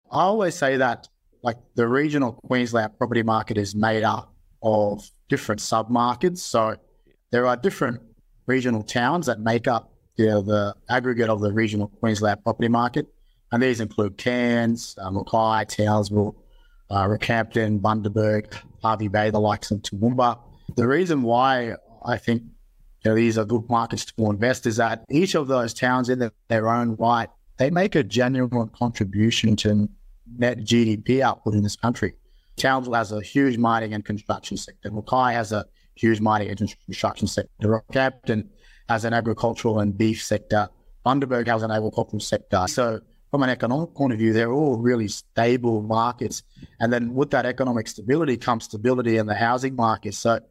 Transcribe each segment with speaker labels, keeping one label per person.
Speaker 1: I always say that like the regional Queensland property market is made up of different sub-markets. So there are different regional towns that make up the aggregate of the regional Queensland property market. And these include Cairns, Mackay, Townsville, Rockhampton, Bundaberg, Hervey Bay, the likes of Toowoomba. The reason why I think these are good markets to invest is that each of those towns in their own right, they make a genuine contribution to net GDP output in this country. Townsville has a huge mining and construction sector. Mackay has a huge mining and construction sector. Rockhampton has an agricultural and beef sector. Bundaberg has an agricultural sector. So from an economic point of view, they're all really stable markets. And then with that economic stability comes stability in the housing market. So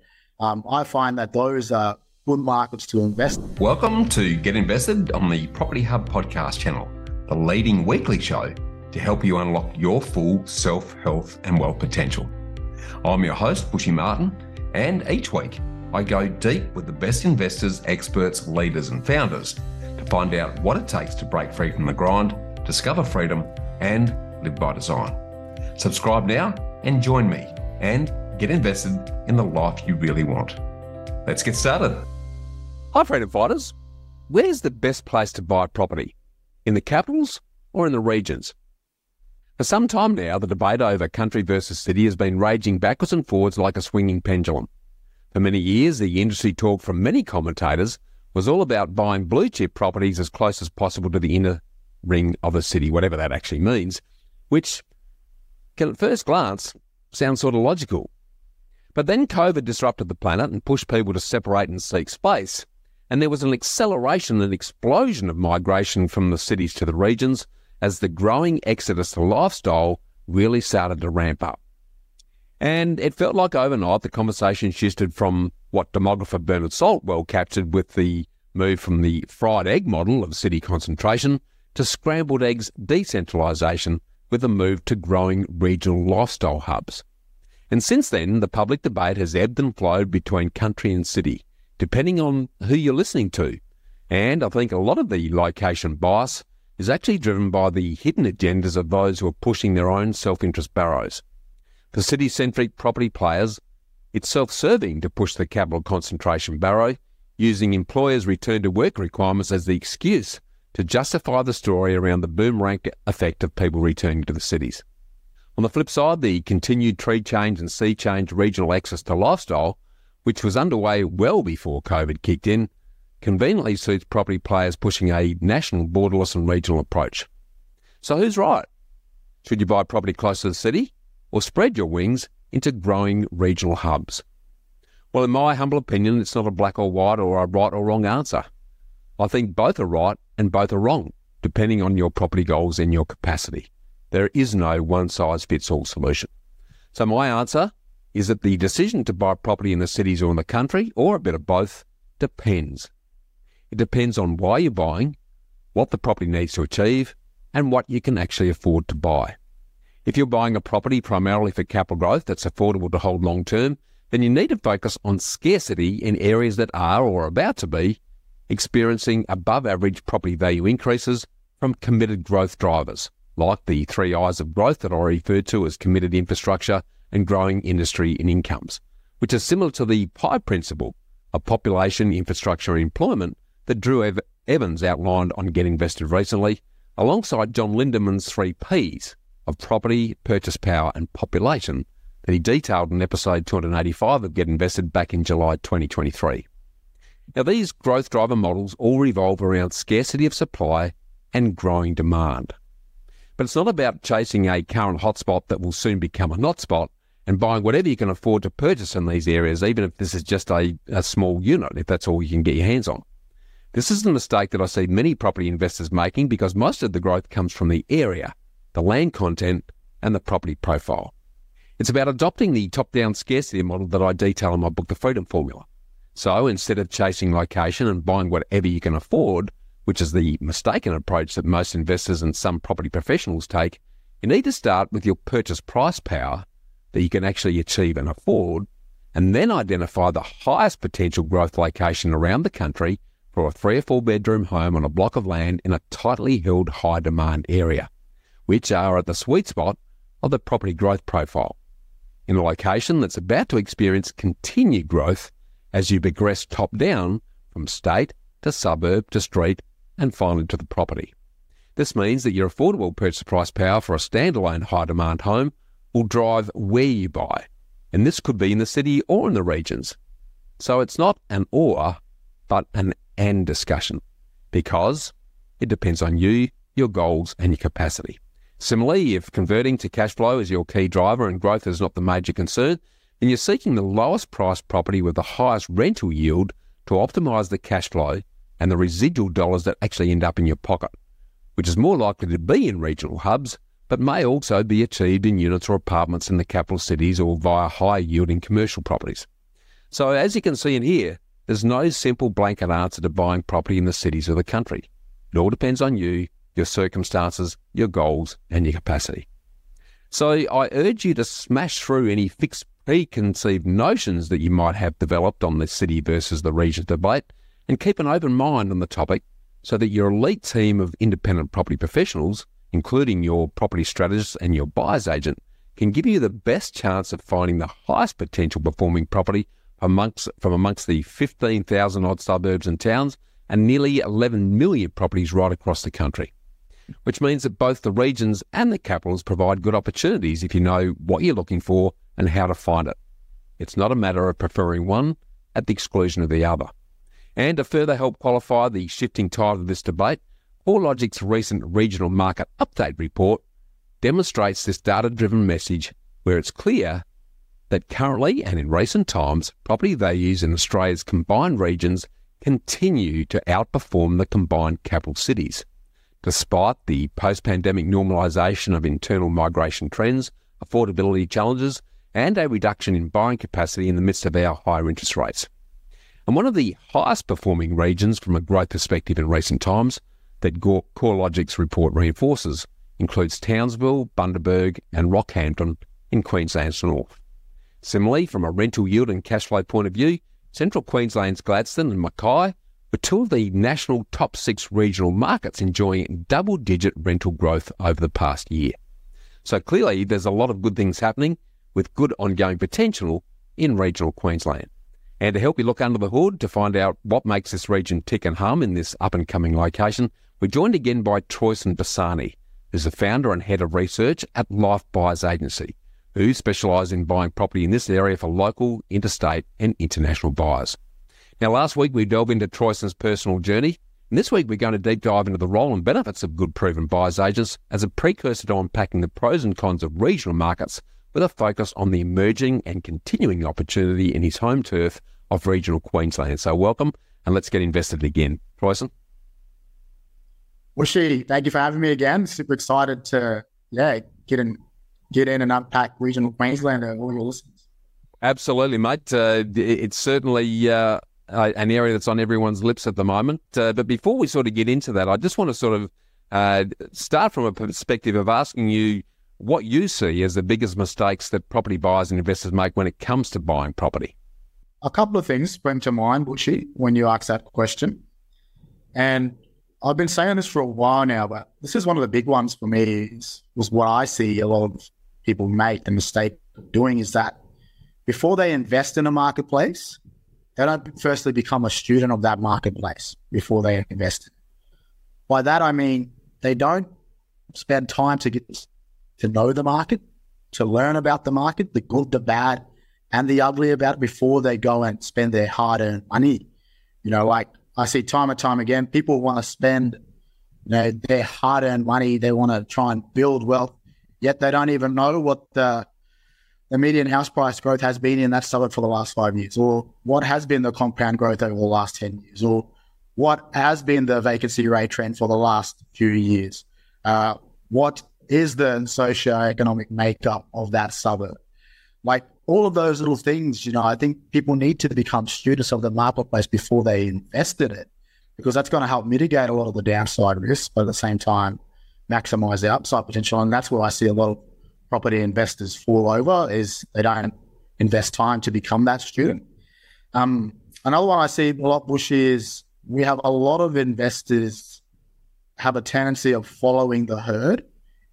Speaker 1: I find that those are good markets to invest.
Speaker 2: Welcome to Get Invested on the Property Hub podcast channel, the leading weekly show to help you unlock your full self, health and wealth potential. I'm your host, Bushy Martin, and each week I go deep with the best investors, experts, leaders and founders to find out what it takes to break free from the grind, discover freedom and live by design. Subscribe now and join me and get invested in the life you really want. Let's get started.
Speaker 3: Hi freedom fighters. Where's the best place to buy property? In the capitals or in the regions? For some time now, the debate over country versus city has been raging backwards and forwards like a swinging pendulum. For many years, the industry talk from many commentators was all about buying blue chip properties as close as possible to the inner ring of a city, whatever that actually means, which can at first glance sound sort of logical. But then COVID disrupted the planet and pushed people to separate and seek space, and there was an acceleration and explosion of migration from the cities to the regions as the growing exodus to lifestyle really started to ramp up. And it felt like overnight the conversation shifted from what demographer Bernard Salt well captured with the move from the fried egg model of city concentration to scrambled eggs decentralisation with a move to growing regional lifestyle hubs. And since then, the public debate has ebbed and flowed between country and city, depending on who you're listening to. And I think a lot of the location bias is actually driven by the hidden agendas of those who are pushing their own self-interest barrows. For city-centric property players, it's self-serving to push the capital concentration barrow, using employers' return-to-work requirements as the excuse to justify the story around the boomerang effect of people returning to the cities. On the flip side, the continued tree change and sea change regional access to lifestyle, which was underway well before COVID kicked in, conveniently suits property players pushing a national, borderless and regional approach. So who's right? Should you buy property close to the city or spread your wings into growing regional hubs? Well, in my humble opinion, it's not a black or white or a right or wrong answer. I think both are right and both are wrong, depending on your property goals and your capacity. There is no one-size-fits-all solution. So my answer is that the decision to buy property in the cities or in the country, or a bit of both, depends. It depends on why you're buying, what the property needs to achieve, and what you can actually afford to buy. If you're buying a property primarily for capital growth that's affordable to hold long-term, then you need to focus on scarcity in areas that are, or are about to be, experiencing above-average property value increases from committed growth drivers, like the 3 I's of growth that I referred to as committed infrastructure and growing industry and incomes, which is similar to the PIE principle of population, infrastructure and employment that Drew Evans outlined on Get Invested recently, alongside John Lindeman's 3 P's of property, purchase power and population that he detailed in episode 285 of Get Invested back in July 2023. Now, these growth driver models all revolve around scarcity of supply and growing demand. But it's not about chasing a current hotspot that will soon become a not spot and buying whatever you can afford to purchase in these areas, even if this is just a small unit, if that's all you can get your hands on. This is the mistake that I see many property investors making because most of the growth comes from the area, the land content and the property profile. It's about adopting the top-down scarcity model that I detail in my book, The Freedom Formula. So instead of chasing location and buying whatever you can afford, which is the mistaken approach that most investors and some property professionals take, you need to start with your purchase price power that you can actually achieve and afford, and then identify the highest potential growth location around the country for a 3 or 4 bedroom home on a block of land in a tightly held high demand area. which are at the sweet spot of the property growth profile, in a location that's about to experience continued growth as you progress top-down from state to suburb to street and finally to the property. This means that your affordable purchase price power for a standalone high-demand home will drive where you buy, and this could be in the city or in the regions. So it's not an or, but an and discussion, because it depends on you, your goals, and your capacity. Similarly, if converting to cash flow is your key driver and growth is not the major concern, then you're seeking the lowest priced property with the highest rental yield to optimise the cash flow and the residual dollars that actually end up in your pocket, which is more likely to be in regional hubs, but may also be achieved in units or apartments in the capital cities or via high-yielding commercial properties. So as you can see in here, there's no simple blanket answer to buying property in the cities of the country. It all depends on you, your circumstances, your goals, and your capacity. So I urge you to smash through any fixed preconceived notions that you might have developed on the city versus the region debate and keep an open mind on the topic so that your elite team of independent property professionals, including your property strategist and your buyer's agent, can give you the best chance of finding the highest potential performing property from amongst the 15,000 odd suburbs and towns and nearly 11 million properties right across the country, which means that both the regions and the capitals provide good opportunities if you know what you're looking for and how to find it. It's not a matter of preferring one at the exclusion of the other. And to further help qualify the shifting tide of this debate, CoreLogic's recent regional market update report demonstrates this data-driven message where it's clear that currently and in recent times, property values in Australia's combined regions continue to outperform the combined capital cities, despite the post-pandemic normalisation of internal migration trends, affordability challenges, and a reduction in buying capacity in the midst of our higher interest rates. And one of the highest performing regions from a growth perspective in recent times that CoreLogic's report reinforces includes Townsville, Bundaberg and Rockhampton in Queensland's north. Similarly, from a rental yield and cash flow point of view, Central Queensland's Gladstone and Mackay were two of the national top 6 regional markets enjoying double-digit rental growth over the past year. So clearly there's a lot of good things happening with good ongoing potential in regional Queensland. And to help you look under the hood to find out what makes this region tick and hum in this up-and-coming location, we're joined again by Troyson Bassani, who's the founder and head of research at Life Buyers Agency, who specialise in buying property in this area for local, interstate and international buyers. Now, last week we delved into Troyson's personal journey, and this week we're going to deep dive into the role and benefits of good proven buyers agents as a precursor to unpacking the pros and cons of regional markets with a focus on the emerging and continuing opportunity in his home turf of regional Queensland. So welcome, and let's get invested again. Troyson?
Speaker 1: Bushy, thank you for having me again. Super excited to get in and unpack regional Queensland and all your listeners.
Speaker 3: Absolutely, mate. It's certainly an area that's on everyone's lips at the moment. But before we sort of get into that, I just want to sort of start from a perspective of asking you what you see as the biggest mistakes that property buyers and investors make when it comes to buying property.
Speaker 1: A couple of things spring to mind, Bushy, when you ask that question. And I've been saying this for a while now, but this is one of the big ones for me was what I see a lot of people make the mistake of doing is that before they invest in a marketplace, they don't firstly become a student of that marketplace before they invest. By that, I mean, they don't spend time to get to know the market, to learn about the market, the good, the bad, and the ugly about it before they go and spend their hard-earned money. You know, like I see time and time again, people want to spend their hard-earned money. They want to try and build wealth, yet they don't even know what the median house price growth has been in that suburb for the last 5 years, or what has been the compound growth over the last 10 years, or what has been the vacancy rate trend for the last few years. What is the socioeconomic makeup of that suburb? Like all of those little things, I think people need to become students of the marketplace before they invest in it, because that's going to help mitigate a lot of the downside risks, but at the same time, maximize the upside potential. And that's where I see a lot of property investors fall over, is they don't invest time to become that student. Another one I see a lot, Bushy, is we have a lot of investors have a tendency of following the herd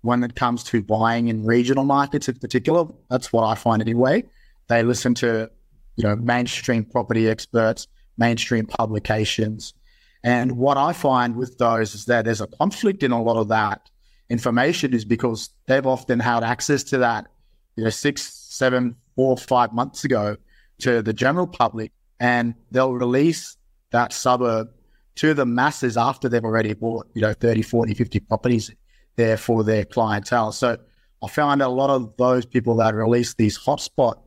Speaker 1: when it comes to buying in regional markets in particular. That's what I find anyway. They listen to, mainstream property experts, mainstream publications. And what I find with those is that there's a conflict in a lot of that information, is because they've often had access to that, 6, 7, 4, 5 months ago to the general public, and they'll release that suburb to the masses after they've already bought, 30, 40, 50 properties there for their clientele. So I found a lot of those people that release these hotspot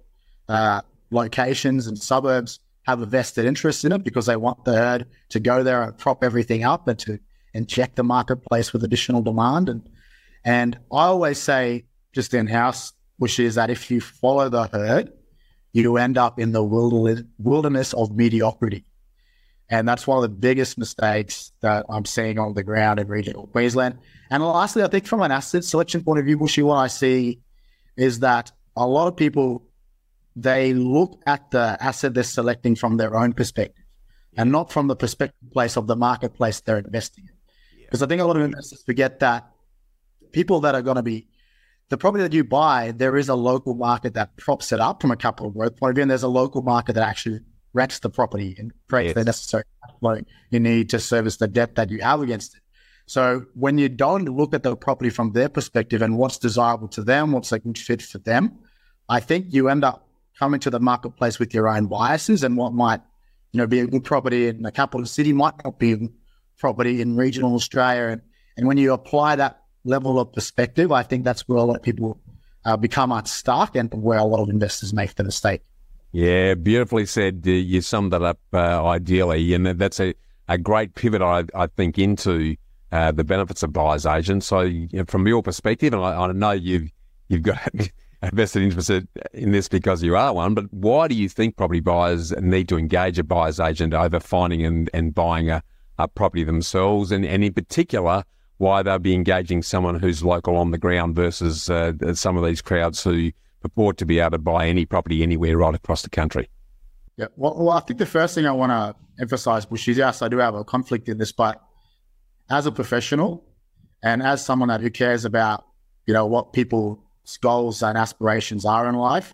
Speaker 1: locations and suburbs have a vested interest in it, because they want the herd to go there and prop everything up and to inject the marketplace with additional demand. And I always say, just in-house, which is that if you follow the herd, you end up in the wilderness of mediocrity. And that's one of the biggest mistakes that I'm seeing on the ground in regional Queensland. And lastly, I think from an asset selection point of view, Bushy, what I see is that a lot of people, they look at the asset they're selecting from their own perspective and not from the perspective place of the marketplace they're investing in. Because I think a lot of investors forget that people that are going to be, the property that you buy, there is a local market that props it up from a capital growth point of view, and there's a local market that actually rents the property and creates the necessary cash flow you need to service the debt that you have against it. So when you don't look at the property from their perspective and what's desirable to them, what's a good fit for them, I think you end up coming to the marketplace with your own biases, and what might, be a good property in the capital city might not be a good property in regional Australia. And when you apply that level of perspective, I think that's where a lot of people become unstuck, and where a lot of investors make the mistake.
Speaker 3: Yeah, beautifully said. You summed that up ideally, and that's a great pivot, I think, into the benefits of buyer's agents. So from your perspective, and I know you've got a vested interest in this because you are one, but why do you think property buyers need to engage a buyer's agent over finding and buying a property themselves, and in particular, why they'll be engaging someone who's local on the ground versus some of these crowds who purport to be able to buy any property anywhere right across the country?
Speaker 1: Yeah, well, I think the first thing I want to emphasize, Bush, is yes, I do have a conflict in this, but as a professional and as someone who cares about, what people's goals and aspirations are in life,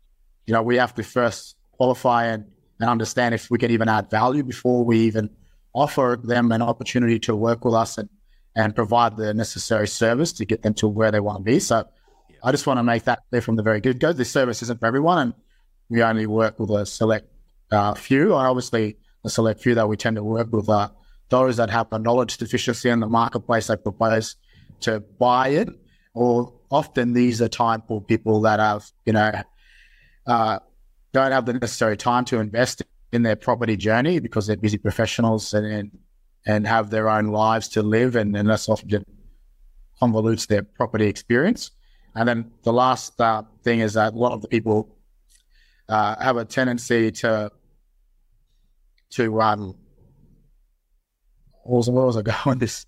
Speaker 1: we have to first qualify and understand if we can even add value before we even offer them an opportunity to work with us and provide the necessary service to get them to where they want to be. So I just want to make that clear from the very get-go. This service isn't for everyone, and we only work with a select few. And obviously, the select few that we tend to work with are those that have a knowledge deficiency in the marketplace they propose to buy it, or often these are time poor people that have, don't have the necessary time to invest in their property journey because they're busy professionals and have their own lives to live, and that's often convolutes their property experience. And then the last thing is that a lot of the people have a tendency to where was I going with this?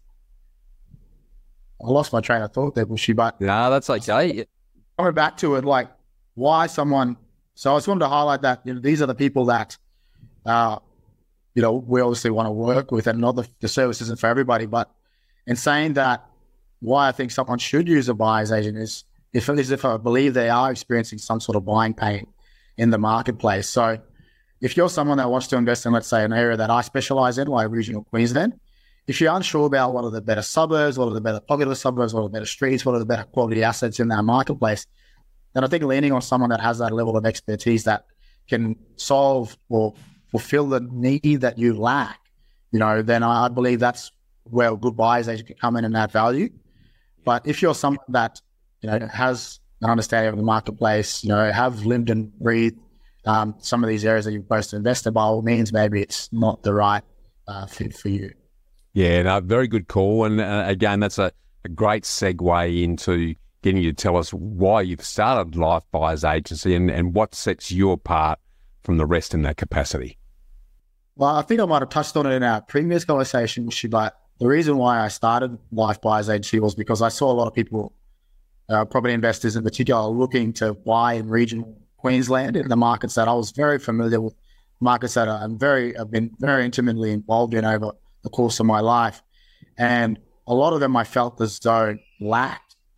Speaker 1: I lost my train of thought there, Bushy, but
Speaker 3: no, that's okay.
Speaker 1: Coming back to it, like why someone. So I just wanted to highlight that these are the people that we obviously want to work with, and not the service isn't for everybody. But in saying that, why I think someone should use a buyer's agent is if I believe they are experiencing some sort of buying pain in the marketplace. So if you're someone that wants to invest in, let's say, an area that I specialize in, like regional Queensland, if you're unsure about what are the better suburbs, what are the better popular suburbs, what are the better streets, what are the better quality assets in that marketplace, then I think leaning on someone that has that level of expertise that can solve or fulfill the need that you lack, then I believe that's where a good buyer's agent can come in and add value. But if you're someone that, has an understanding of the marketplace, have lived and breathed some of these areas that you're supposed to invest in, by all means, maybe it's not the right fit for you.
Speaker 3: Yeah, no, very good call. And again, that's a great segue into getting you to tell us why you've started Life Buyers Agency and what sets you apart from the rest in that capacity.
Speaker 1: Well, I think I might have touched on it in our previous conversation, but the reason why I started Life Buyers Agency was because I saw a lot of people, property investors in particular, looking to buy in regional Queensland in the markets that I was very familiar with, markets that I've been very intimately involved in over the course of my life. And a lot of them I felt as though lacked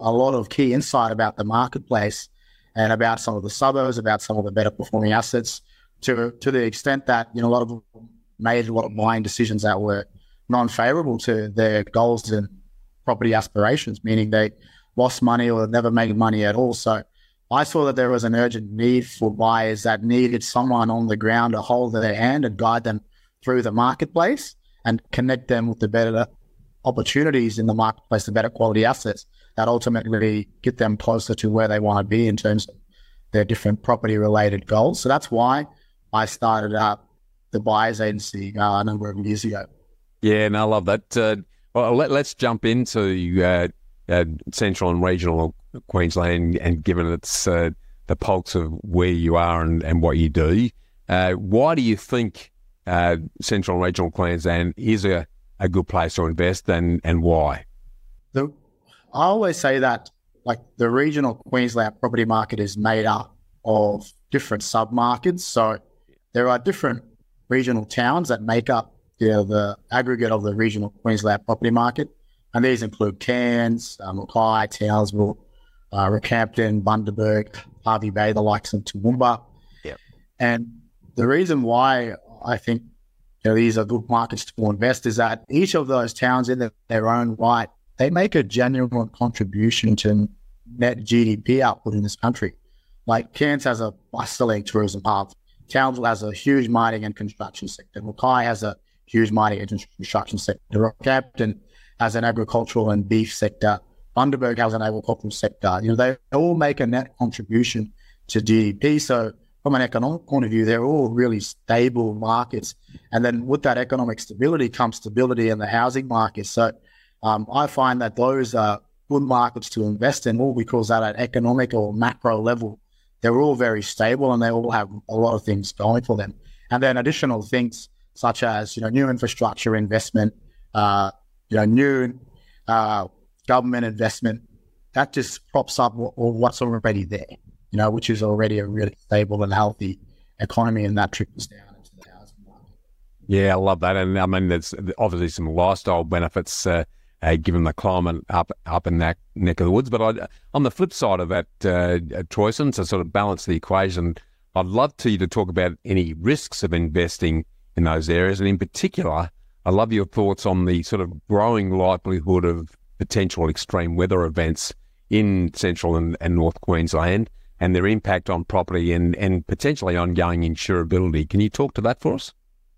Speaker 1: a lot of key insight about the marketplace and about some of the suburbs, about some of the better performing assets, to the extent that, a lot of them made a lot of buying decisions that were non-favorable to their goals and property aspirations, meaning they lost money or never made money at all. So I saw that there was an urgent need for buyers that needed someone on the ground to hold their hand and guide them through the marketplace and connect them with the better opportunities in the marketplace, the better quality assets that ultimately get them closer to where they want to be in terms of their different property related goals. So that's why I started up the buyers agency a number of years ago.
Speaker 3: Yeah, and I love that. Well, let's jump into central and regional Queensland, and given it's the pulse of where you are and what you do, why do you think central and regional Queensland is a good place to invest, and why?
Speaker 1: I always say that the regional Queensland property market is made up of different sub-markets. So there are different regional towns that make up the aggregate of the regional Queensland property market. And these include Cairns, Mackay, Townsville, Rockhampton, Bundaberg, Hervey Bay, the likes of Toowoomba.
Speaker 3: Yep.
Speaker 1: And the reason why I think these are good markets to invest is that each of those towns in their own right, they make a genuine contribution to net GDP output in this country. Like Cairns has a bustling tourism hub. Townsville has a huge mining and construction sector. Mackay has a huge mining and construction sector. Rockhampton has an agricultural and beef sector. Bundaberg has an agricultural sector. They all make a net contribution to GDP. So from an economic point of view, they're all really stable markets. And then with that economic stability comes stability in the housing market. So I find that those are good markets to invest in, all because at an economic or macro level, they're all very stable and they all have a lot of things going for them. And then additional things such as, new infrastructure investment, new government investment, that just props up what's already there, which is already a really stable and healthy economy, and that trickles down into the housing market.
Speaker 3: Yeah, I love that. And I mean, there's obviously some lifestyle benefits given the climate up in that neck of the woods. But on the flip side of that, Troyson, to sort of balance the equation, I'd love you to talk about any risks of investing in those areas. And in particular, I love your thoughts on the sort of growing likelihood of potential extreme weather events in central and North Queensland and their impact on property and potentially ongoing insurability. Can you talk to that for us?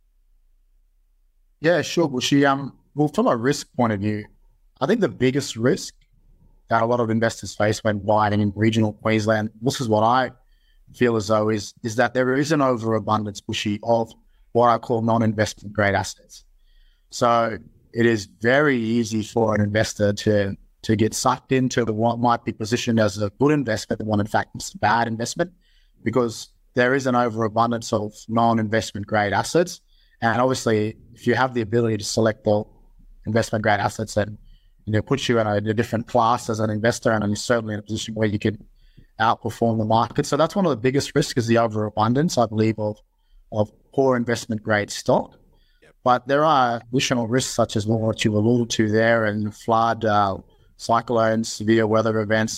Speaker 1: Yeah, sure, Bushy. Well, from a risk point of view, I think the biggest risk that a lot of investors face when buying in regional Queensland, this is what I feel as though is that there is an overabundance, Bushy, of what I call non-investment grade assets. So it is very easy for an investor to get sucked into what might be positioned as a good investment, when in fact it's a bad investment, because there is an overabundance of non-investment grade assets. And obviously, if you have the ability to select the investment grade assets, and puts you in a different class as an investor, and you're certainly in a position where you can outperform the market. So that's one of the biggest risks, is the overabundance, I believe, of poor investment grade stock. But there are additional risks, such as what you alluded to there, and flood, cyclones, severe weather events.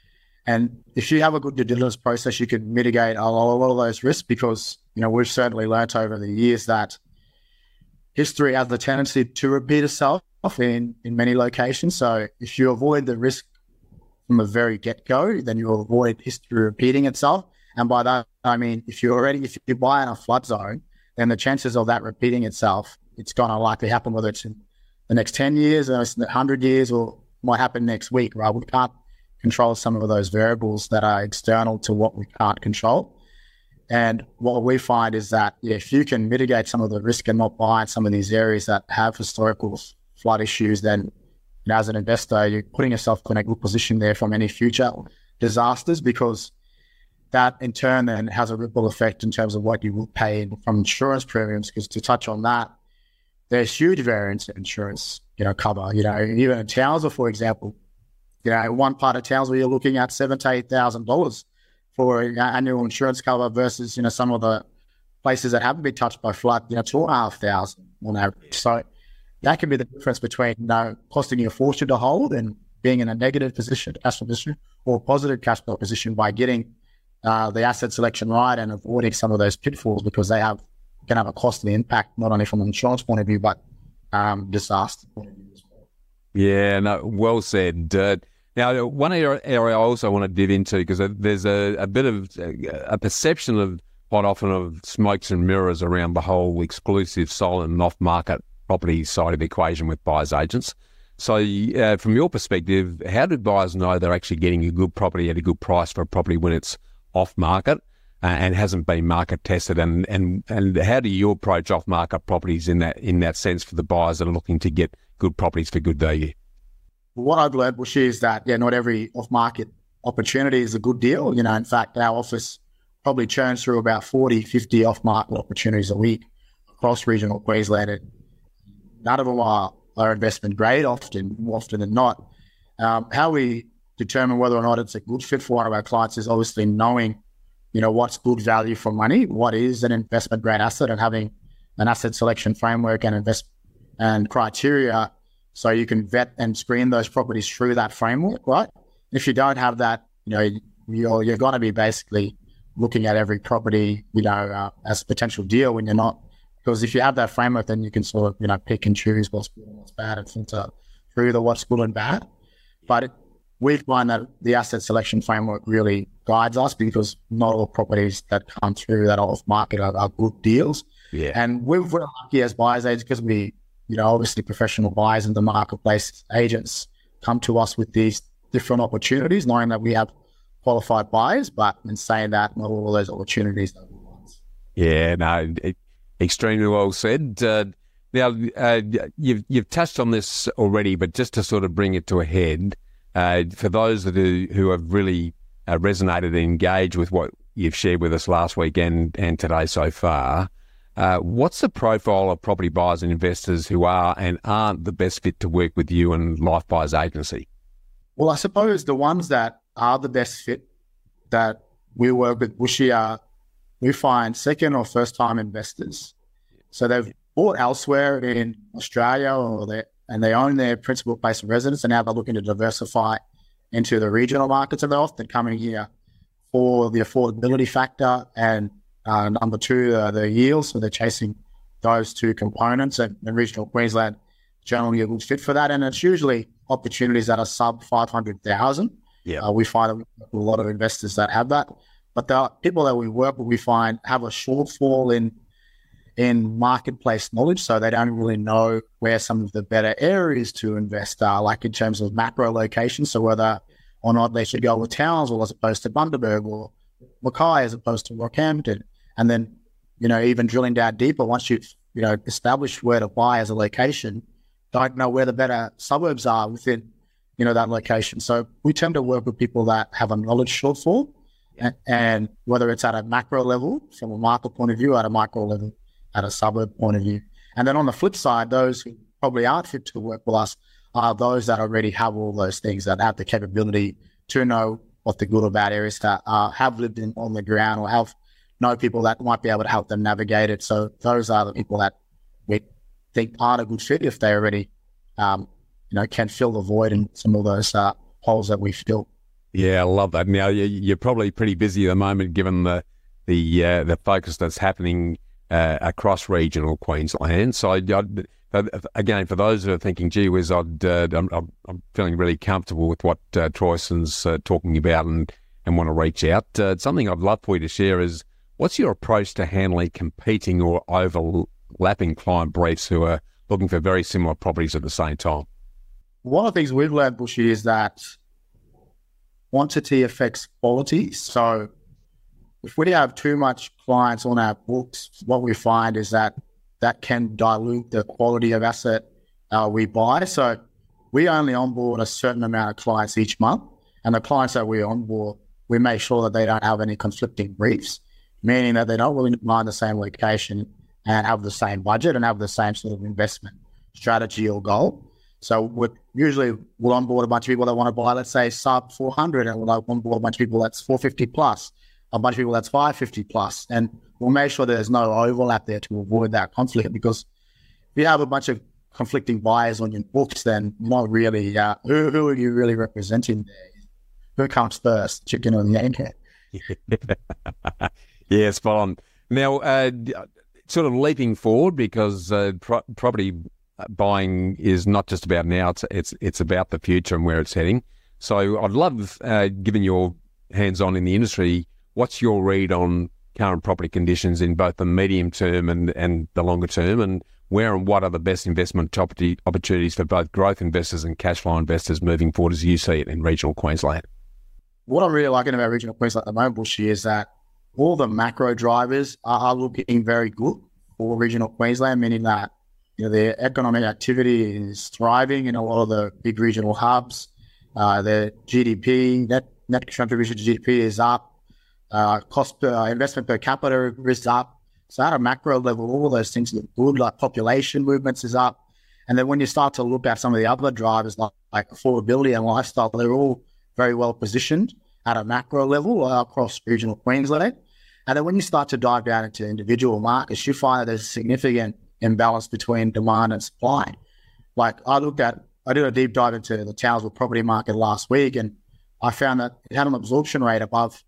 Speaker 1: And if you have a good due diligence process, you can mitigate a lot of those risks, because, we've certainly learnt over the years that history has the tendency to repeat itself in many locations. So if you avoid the risk from the very get-go, then you'll avoid history repeating itself. And by that, I mean, if you buy in a flood zone, then the chances of that repeating itself, it's going to likely happen, whether it's in the next 10 years or 100 years, or might happen next week, right? We can't control some of those variables that are external to what we can't control. And what we find is that if you can mitigate some of the risk and not buy in some of these areas that have historical flood issues, then as an investor, you're putting yourself in a good position there from any future disasters, because that in turn then has a ripple effect in terms of what you will pay from insurance premiums. Because to touch on that, there's huge variance in insurance, cover. Even in Townsville, for example, one part of Townsville, you're looking at $7,000 to $8,000 for annual insurance cover versus, some of the places that haven't been touched by flood, $2,500 on average. So that can be the difference between, costing you a fortune to hold and being in a negative position, cash flow position, or a positive cash flow position by getting the asset selection right and avoiding some of those pitfalls, because they can have a costly impact, not only from an insurance point of view, but disaster point of view as well.
Speaker 3: Yeah, no, well said. Now, one area I also want to dive into, because there's a bit of a perception of quite often of smokes and mirrors around the whole exclusive, silent and off-market property side of the equation with buyers agents. So from your perspective, how do buyers know they're actually getting a good property at a good price for a property when it's off-market and hasn't been market tested? And how do you approach off-market properties in that sense for the buyers that are looking to get good properties for good value?
Speaker 1: What I've learned, Bushy, is that not every off-market opportunity is a good deal. In fact, our office probably churns through about 40, 50 off-market opportunities a week across regional Queensland. And none of them are investment grade, often than not. How we determine whether or not it's a good fit for one of our clients is obviously knowing, what's good value for money, what is an investment grade asset, and having an asset selection framework and criteria, so you can vet and screen those properties through that framework, right? If you don't have that, you're going to be basically looking at every property, as a potential deal when you're not. Because if you have that framework, then you can sort of, pick and choose what's good and what's bad and filter through the what's good and bad. But we find that the asset selection framework really guides us, because not all properties that come through that off market are good deals.
Speaker 3: Yeah.
Speaker 1: And we're lucky as buyers agents, because we, obviously professional buyers in the marketplace, agents come to us with these different opportunities, knowing that we have qualified buyers, but in saying that, not all of those opportunities are good ones.
Speaker 3: Yeah, no, extremely well said. Now, you've touched on this already, but just to sort of bring it to a head, for those who have really resonated and engaged with what you've shared with us last week and today so far, what's the profile of property buyers and investors who are and aren't the best fit to work with you and Life Buyers Agency?
Speaker 1: Well, I suppose the ones that are the best fit that we work with, Bushy, we find second or first time investors. So they've bought elsewhere in Australia, and they own their principal place of residence, and now they're looking to diversify into the regional markets, and they're often coming here for the affordability factor and number two, the yield. So they're chasing those two components, and regional Queensland generally a good fit for that. And it's usually opportunities that are sub 500,000.
Speaker 3: Yeah,
Speaker 1: we find a lot of investors that have that, but the people that we work with, we find have a shortfall in marketplace knowledge, so they don't really know where some of the better areas to invest are, like in terms of macro locations. So whether or not they should go with Townsville as opposed to Bundaberg, or Mackay as opposed to Rockhampton. And then, even drilling down deeper, once you've, established where to buy as a location, don't know where the better suburbs are within, that location. So we tend to work with people that have a knowledge shortfall, and whether it's at a macro level, from a market point of view, at a micro level, at a suburb point of view. And then on the flip side, those who probably aren't fit to work with us are those that already have all those things, that have the capability to know what the good or bad areas are, have lived on the ground, or know people that might be able to help them navigate it. So those are the people that we think aren't a good fit if they already, can fill the void in some of those holes that we fill.
Speaker 3: Yeah, I love that. Now, you're probably pretty busy at the moment, given the focus that's happening across regional Queensland. So again, for those who are thinking, gee whiz, I'm feeling really comfortable with what Troyson's talking about and want to reach out. Something I'd love for you to share is, what's your approach to handling competing or overlapping client briefs who are looking for very similar properties at the same time?
Speaker 1: One of the things we've learned, Bushy, is that quantity affects quality. So if we have too much clients on our books, what we find is that can dilute the quality of asset we buy. So we only onboard a certain amount of clients each month, and the clients that we onboard, we make sure that they don't have any conflicting briefs, meaning that they don't really buy in the same location and have the same budget and have the same sort of investment strategy or goal. So we'll onboard a bunch of people that want to buy, let's say, sub 400, and we'll onboard a bunch of people that's 450 plus, a bunch of people that's 550 plus, and we'll make sure there's no overlap there to avoid that conflict. Because if you have a bunch of conflicting buyers on your books, then not really. Who are you really representing there? Who comes first, chicken or the egg?
Speaker 3: Yeah, spot on. Now, sort of leaping forward, because property buying is not just about now; it's about the future and where it's heading. So, I'd love, given your hands-on in the industry, what's your read on current property conditions in both the medium term and the longer term, and where and what are the best investment opportunities for both growth investors and cash flow investors moving forward as you see it in regional Queensland?
Speaker 1: What I'm really liking about regional Queensland at the moment, Bushy, is that all the macro drivers are looking very good for regional Queensland, meaning that the economic activity is thriving in a lot of the big regional hubs. The GDP, net contribution to GDP is up. Cost per investment per capita is up. So at a macro level, all those things look good, like population movements is up. And then when you start to look at some of the other drivers like affordability and lifestyle, they're all very well positioned at a macro level across regional Queensland. And then when you start to dive down into individual markets, you find that there's a significant imbalance between demand and supply. Like I did a deep dive into the Townsville property market last week, and I found that it had an absorption rate above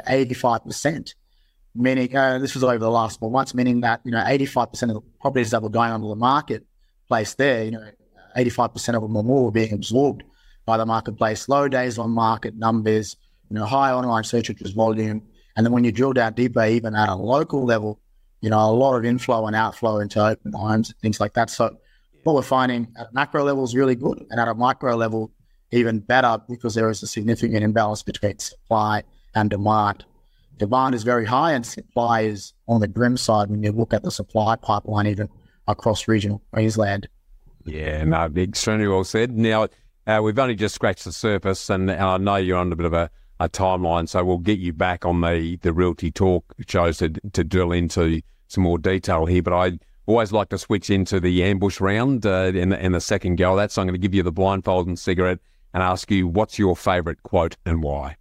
Speaker 1: 85%. Meaning this was over the last 4 months, meaning that 85% of the properties that were going onto the marketplace there, 85% of them or more were being absorbed by the marketplace. Low days on market numbers, high online search interest volume. And then when you drill down deeper, even at a local level, a lot of inflow and outflow into open homes, things like that. So what we're finding at a macro level is really good, and at a micro level, even better, because there is a significant imbalance between supply and demand. Demand is very high and supply is on the grim side when you look at the supply pipeline, even across regional Queensland.
Speaker 3: Yeah, no, extremely well said. Now, we've only just scratched the surface, and I know you're on a bit of a timeline, so we'll get you back on the Realty Talk shows to drill into some more detail here. But I always like to switch into the ambush round in the second go of that. So I'm going to give you the blindfold and cigarette and ask you, what's your favourite quote and why?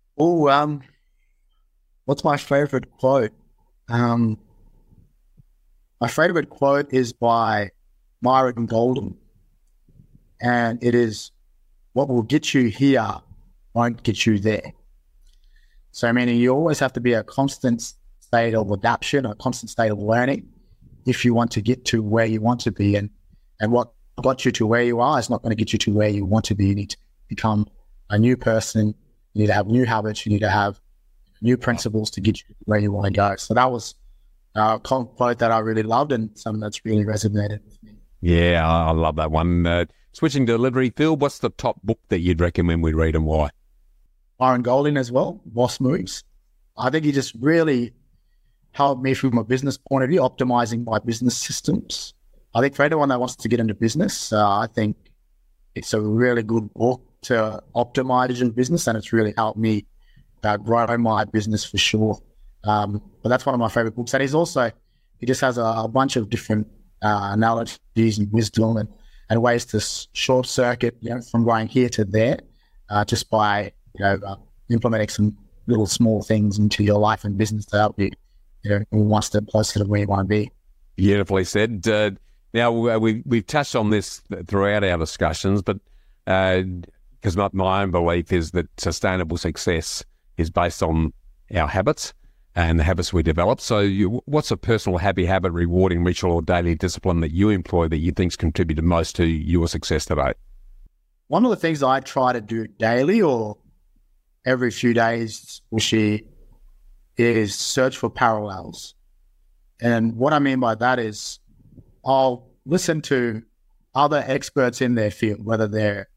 Speaker 1: Oh, what's my favourite quote? My favourite quote is by Myron Golden, and it is, "What will get you here won't get you there." So, meaning you always have to be a constant state of adaptation, a constant state of learning if you want to get to where you want to be. And what got you to where you are is not going to get you to where you want to be. You need to become a new person. You need to have new habits. You need to have new principles to get you where you want to go. So that was a quote that I really loved and something that's really resonated with me.
Speaker 3: Yeah, I love that one. Switching to delivery, Phil, what's the top book that you'd recommend we read and why?
Speaker 1: Myron Golden as well, Boss Moves. I think he just really helped me from a business point of view, optimizing my business systems. I think for anyone that wants to get into business, I think it's a really good book to optimize your business, and it's really helped me grow my business for sure. But that's one of my favorite books. And he just has a bunch of different analogies and wisdom and ways to short circuit, from going here to there, just by, implementing some little small things into your life and business to help you, one step closer to where you want to be.
Speaker 3: Beautifully said. Now, we've touched on this throughout our discussions, but because my own belief is that sustainable success is based on our habits and the habits we develop. So what's a personal happy habit, rewarding ritual or daily discipline that you employ that you think's contributed most to your success today?
Speaker 1: One of the things I try to do daily or every few days, is search for parallels. And what I mean by that is I'll listen to other experts in their field, whether they're,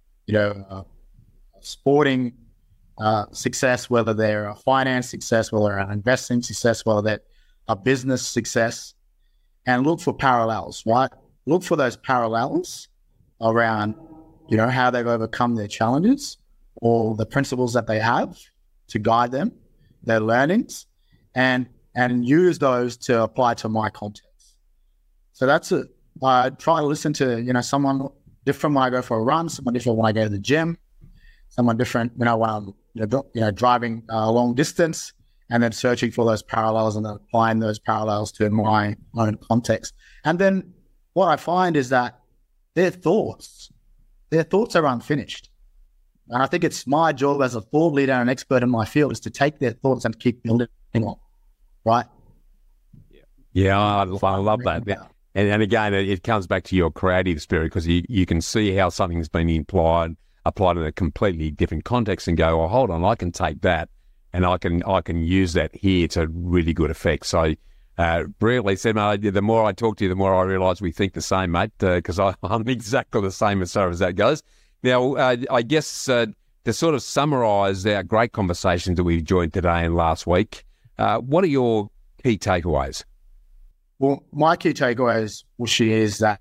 Speaker 1: sporting success, whether they're a finance success, whether they're an investing success, whether they're a business success, and look for parallels, right? Look for those parallels around, how they've overcome their challenges or the principles that they have to guide them, their learnings, and use those to apply to my context. So that's it. I try to listen to, someone different when I go for a run, someone different when I go to the gym, someone different, when I'm, driving a long distance, and then searching for those parallels and then applying those parallels to my own context. And then what I find is that their thoughts are unfinished. And I think it's my job as a thought leader and expert in my field is to take their thoughts and keep building on, right?
Speaker 3: Yeah, I love that. And again, it comes back to your creative spirit, because you can see how something's been applied in a completely different context and go, oh, hold on, I can take that and I can use that here to really good effect. So brilliantly said, mate. The more I talk to you, the more I realise we think the same, mate, because I'm exactly the same as far as that goes. Now, I guess to sort of summarise our great conversations that we've joined today and last week, what are your key takeaways?
Speaker 1: Well, my key takeaways, Wushy, is that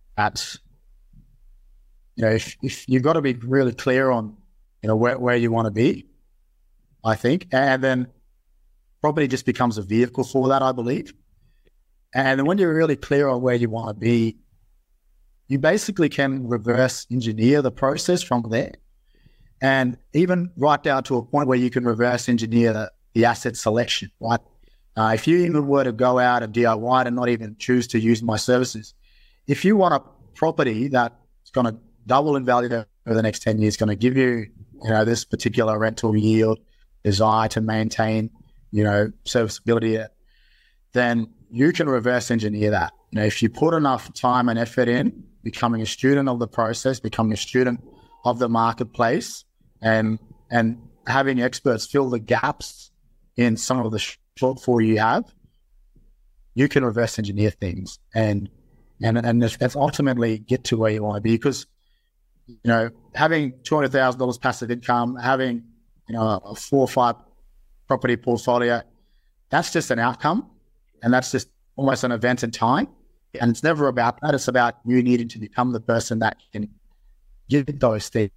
Speaker 1: if you've got to be really clear on where you want to be, I think, and then property just becomes a vehicle for that, I believe. And then when you're really clear on where you want to be, you basically can reverse engineer the process from there, and even right down to a point where you can reverse engineer the asset selection, right? If you even were to go out and DIY and not even choose to use my services, if you want a property that's going to double in value over the next 10 years, going to give you, this particular rental yield, desire to maintain, serviceability, then you can reverse engineer that. If you put enough time and effort in, becoming a student of the process, becoming a student of the marketplace, and having experts fill the gaps in some of the shortfall you have, you can reverse engineer things and that's ultimately get to where you want to be. Because having $200,000 passive income, having a 4 or 5 property portfolio, that's just an outcome, and that's just almost an event in time. And it's never about that. It's about you needing to become the person that can give those things.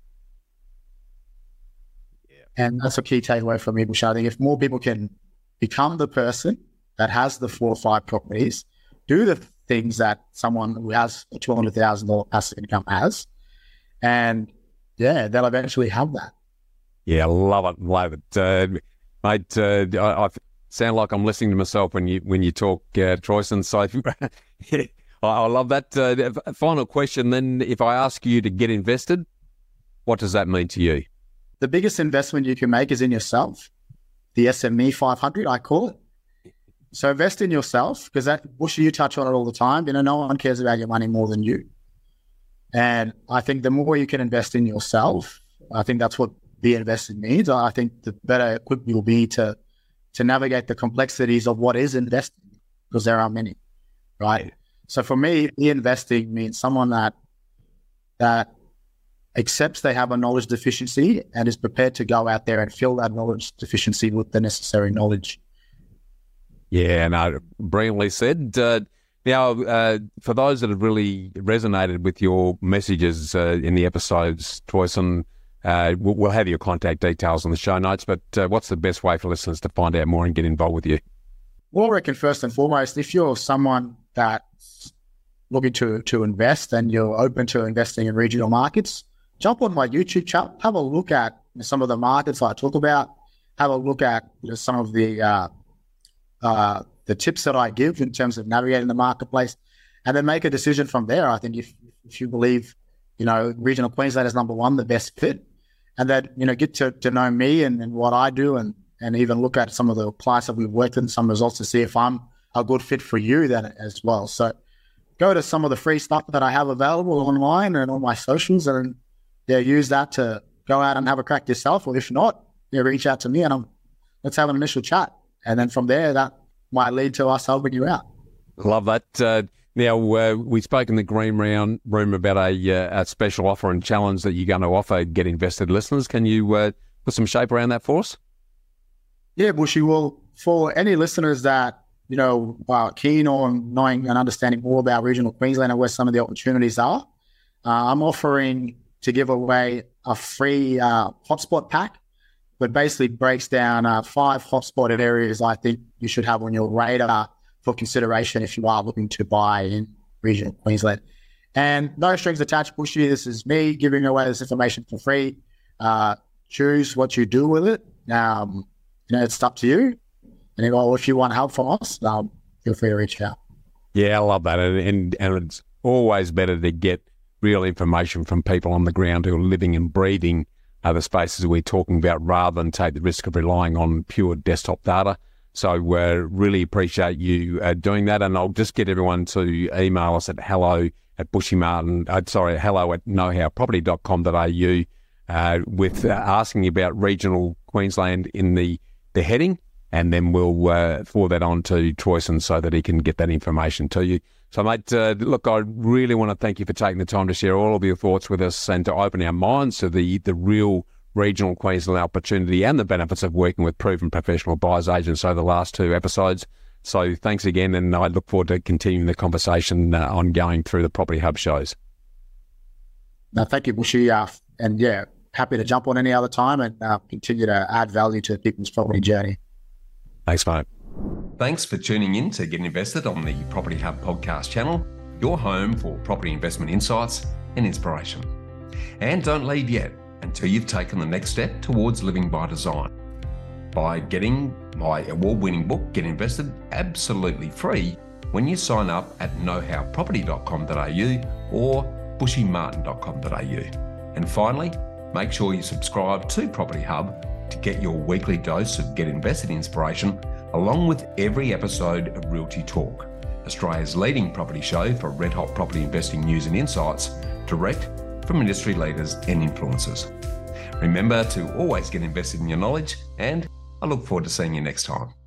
Speaker 1: And that's a key takeaway from me, Bush. I think if more people can become the person that has the 4 or 5 properties, do the things that someone who has a $200,000 passive income has, and they'll eventually have that.
Speaker 3: Yeah, love it, mate. I sound like I'm listening to myself when you talk, Troyson. So I love that. Final question then: if I ask you to get invested, what does that mean to you?
Speaker 1: The biggest investment you can make is in yourself. The SME 500, I call it. So invest in yourself, because Bush, you touch on it all the time. No one cares about your money more than you. And I think the more you can invest in yourself, I think that's what Be Invested means. I think the better equipped you'll be to navigate the complexities of what is investing, because there are many, right? So for me, Be Investing means someone that accepts they have a knowledge deficiency and is prepared to go out there and fill that knowledge deficiency with the necessary knowledge.
Speaker 3: Yeah, no, brilliantly said. Now, for those that have really resonated with your messages in the episodes, Troyson, we'll have your contact details on the show notes, but what's the best way for listeners to find out more and get involved with you?
Speaker 1: Well, I reckon first and foremost, if you're someone that's looking to invest and you're open to investing in regional markets, jump on my YouTube channel, have a look at some of the markets I talk about, have a look at some of the tips that I give in terms of navigating the marketplace, and then make a decision from there. I think if you believe, regional Queensland is number one, the best fit, and then, get to know me and what I do, and even look at some of the clients that we've worked with and some results to see if I'm a good fit for you then as well. So go to some of the free stuff that I have available online and on my socials, and use that to go out and have a crack yourself. Or if not, reach out to me and let's have an initial chat. And then from there, that might lead to us helping you out.
Speaker 3: Love that. Now, we spoke in the green room about a special offer and challenge that you're going to offer Get Invested listeners. Can you put some shape around that for us?
Speaker 1: Yeah, Bushy. Well, for any listeners that, are keen on knowing and understanding more about regional Queensland and where some of the opportunities are, I'm offering to give away a free hotspot pack, but basically breaks down 5 hotspot areas I think you should have on your radar for consideration if you are looking to buy in regional Queensland. And no strings attached, Bushy. This is me giving away this information for free. Choose what you do with it. It's up to you. And if you want help from us, feel free to reach out.
Speaker 3: Yeah, I love that. And it's always better to get real information from people on the ground who are living and breathing the spaces we're talking about, rather than take the risk of relying on pure desktop data. So we really appreciate you doing that. And I'll just get everyone to email us at hello@knowhowproperty.com.au with asking about regional Queensland in the heading, and then we'll forward that on to Troyson so that he can get that information to you. So, mate, look, I really want to thank you for taking the time to share all of your thoughts with us and to open our minds to the real regional Queensland opportunity and the benefits of working with proven professional buyers agents over the last 2 episodes. So thanks again, and I look forward to continuing the conversation ongoing through the Property Hub shows.
Speaker 1: No, thank you, Bushy. And yeah, happy to jump on any other time and continue to add value to people's property journey.
Speaker 3: Thanks, mate.
Speaker 2: Thanks for tuning in to Get Invested on the Property Hub podcast channel, your home for property investment insights and inspiration. And don't leave yet until you've taken the next step towards living by design by getting my award-winning book, Get Invested, absolutely free when you sign up at knowhowproperty.com.au or bushymartin.com.au. And finally, make sure you subscribe to Property Hub to get your weekly dose of Get Invested inspiration, along with every episode of Realty Talk, Australia's leading property show for red-hot property investing news and insights, direct from industry leaders and influencers. Remember to always get invested in your knowledge, and I look forward to seeing you next time.